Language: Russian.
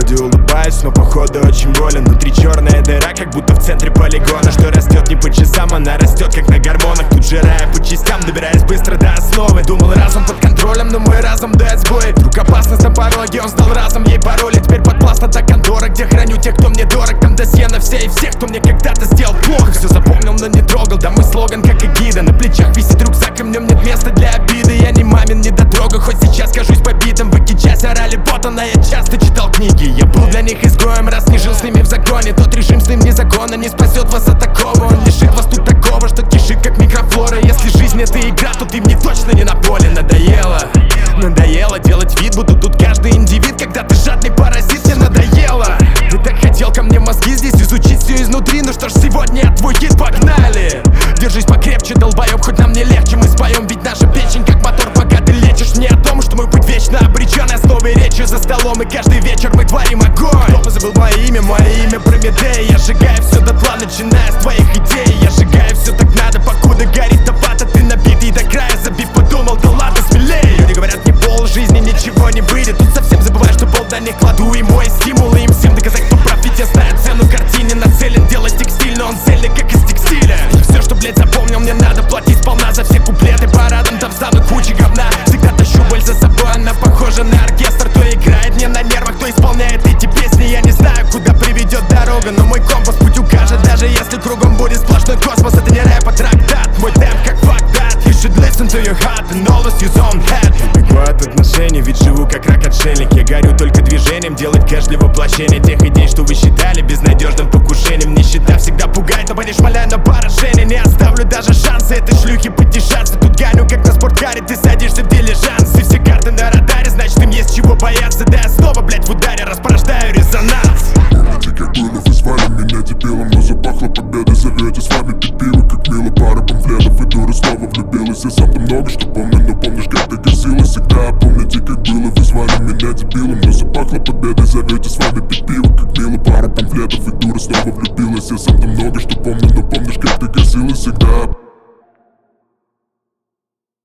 Вроде улыбаюсь, но походу очень болен. Внутри черная дыра, как будто в центре полигона. Что растет не по часам, она растет как на гормонах. Тут жирая по частям, добираясь быстро до основы. Думал, разум под контролем, но мой разум дает сбой. Вдруг опасность на пороге, он стал разом ей пароль. И теперь подвластна та контора, где храню тех, кто мне дорог. Там досье на все и всех, кто мне когда-то сделал плохо. Все запомнил, но не трогал, да мой слоган как и гида. На плечах висит рюкзак, и в нем нет места для обиды. Я не мамин недотрога, хоть сейчас кажусь побитым. В час орали ботана, я часто читал книги. Я был для них изгоем, раз не жил с ними в законе. Тот режим с ним незаконно не спасет вас от такого. Он лишит вас тут такого, что кишит как микрофлора. Если жизнь это игра, то ты мне точно не на поле. Надоело делать вид, будто тут каждый индивид. Когда ты жадный паразит, мне надоело. Ты так хотел ко мне мозги здесь изучить все изнутри. Ну что ж, сегодня я твой гид, погнали. Держись покрепче, долбоеб, хоть нам не легче. Мы споем, ведь наша печень как мотор, пока ты лечишь. Мне о том, что мой путь вечно обречен. Основой речи за столом, и каждый вечер мы творим огонь. Кто забыл мое имя Прометей. Я сжигаю все дотла, начиная с твоих идей. Я сжигаю все так надо, покуда горит табата. Ты набитый до края, забив, подумал, да ладно, смелей. Люди говорят, не пол жизни, ничего не выйдет. Тут совсем забываю, что пол до них кладу. И мой стимул, и им всем доказать, кто прав. Ведь я знаю цену картине, нацелен делать текстиль, но он цельный, как из текстиля. И все, что, блядь, запомнил, мне надо платить сполна за все куплеты. Парадом там встанут кучи говна. Всегда тащу боль за собой, она похожа на оркестр. То играет мне на нервах, то исполняет эти песни. Я не знаю, куда приведет дорога, но мой компас путь укажет. Даже если кругом будет сплошной космос, это не рэп, а трактат. Мой темп как fuck that. You should listen to your heart and always use own head. Бегу от отношений, ведь живу как рак-отшельник. Я горю только движением, делать кэш для воплощения тех идей, что вы считали безнадежным покушением. Нищета всегда пугает, но не шмаляю на поражение. Не оставлю даже шансы этой шлюхи потешаться. Тут гоню как на спорткаре, ты садишься в дилижанс. И все карты на радаре, значит им есть чего бояться. Да я снова, блять, в ударе распорождаю резонанс. Помните, как было, вы звали меня дебилом, но запахло победой. Зовете с вами пить пиво, как мило, пара памфлетов. И дура снова влюбилась. Я сам-то много что помню, но помнишь, как ты косилась всегда. Помните, как было, вы звали меня дебилом, но запахло победой. Зовете с вами пить пиво, как мило, пара памфлетов. И дура снова влюбилась. Я сам-то много что помню, но помнишь, как ты косилась всегда.